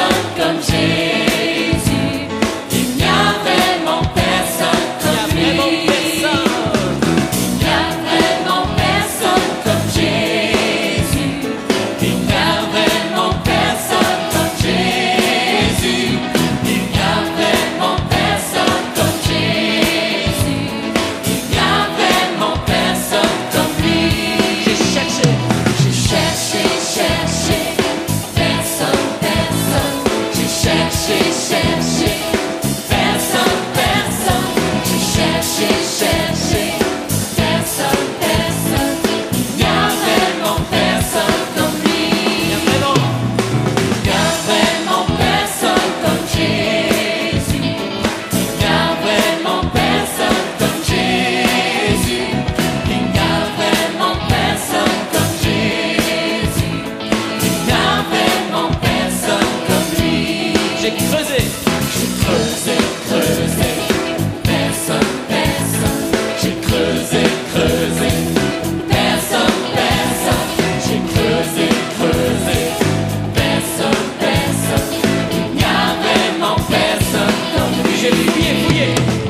personne comme Jésus. Il n'y a vraiment personne comme lui. Il n'y a vraiment personne comme Jésus. Il n'y a vraiment personne comme Jésus. Il n'y a vraiment personne comme Jésus. Il n'y a vraiment personne comme lui. J'ai cherché, personne, personne. J'ai cherché, personne, personne. J'ai cherché, personne, personne. Il n'y a vraiment personne comme lui. Il n'y a vraiment personne comme Jésus. Il n'y a vraiment personne comme Jésus. Il n'y a vraiment personne comme Jésus. Il n'y a vraiment personne comme lui. J'ai creusé, personne, personne. J'ai creusé, personne, personne. J'ai creusé, personne, personne. Il n'y a vraiment personne comme lui. J'ai fouillé,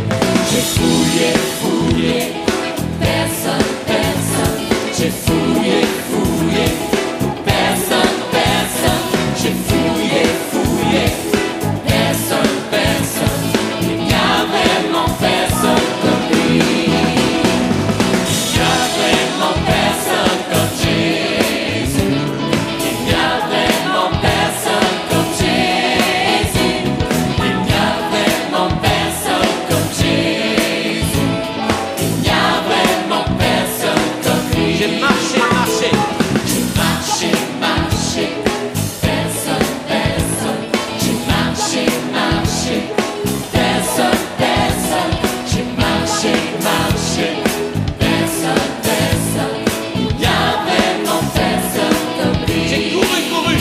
personne, personne. J'ai fouillé, personne, personne. J'ai fouillé, personne, personne. Il n'y a vraiment personne comme lui. Il n'y a vraiment personne comme Jésus. Il n'y a vraiment personne comme Jésus. Il n'y a vraiment personne comme Jésus. Il n'y a vraiment personne comme lui. J'ai marché, personne, personne. J'ai marché, personne, personne. J'ai marché, personne, personne. Il n'y a vraiment personne comme lui. J'ai couru,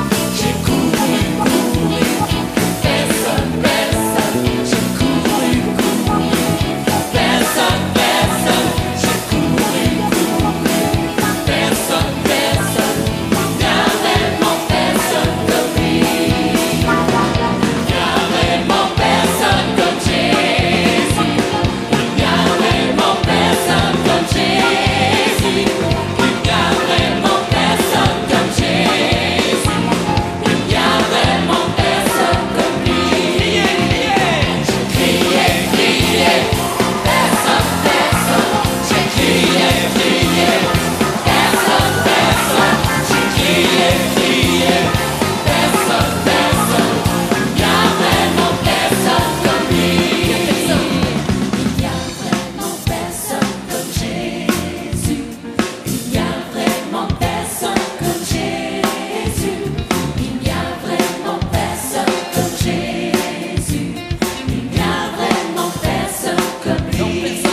personne, personne. J'ai couru, personne, personne. J'ai couru, personne, personne. Il n'y a vraiment personne comme lui. Il n'y a vraiment personne comme Jésus. Il n'y a vraiment personne comme Jésus. Il n'y a vraiment personne comme Jésus. Il n'y a vraiment personne comme lui. J'ai crié, personne, personne. J'ai crié, personne, personne. J'ai crié, personne, personne. Il n'y a vraiment personne comme lui. Il n'y a vraiment personne comme Jésus. Il n'y a vraiment personne comme Jésus. Il n'y a vraiment personne comme Jésus. Il n'y a vraiment personne comme lui. Il n'y a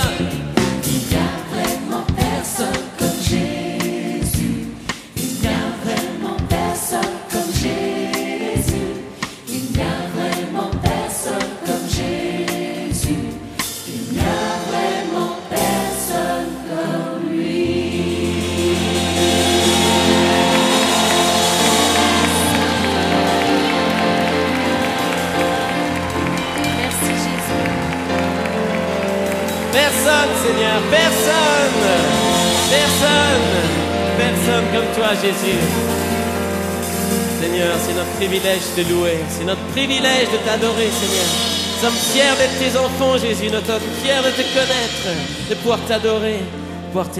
vraiment personne comme Jésus. Il n'y a vraiment personne comme Jésus. Il n'y a vraiment personne comme Jésus. Il n'y a vraiment personne comme lui. Merci Jésus. Personne, Seigneur, personne, personne comme toi, Jésus. Seigneur, c'est notre privilège de te louer, c'est notre privilège de t'adorer, Seigneur. Nous sommes fiers d'être tes enfants, Jésus, nous sommes fiers de te connaître, de pouvoir t'adorer, de pouvoir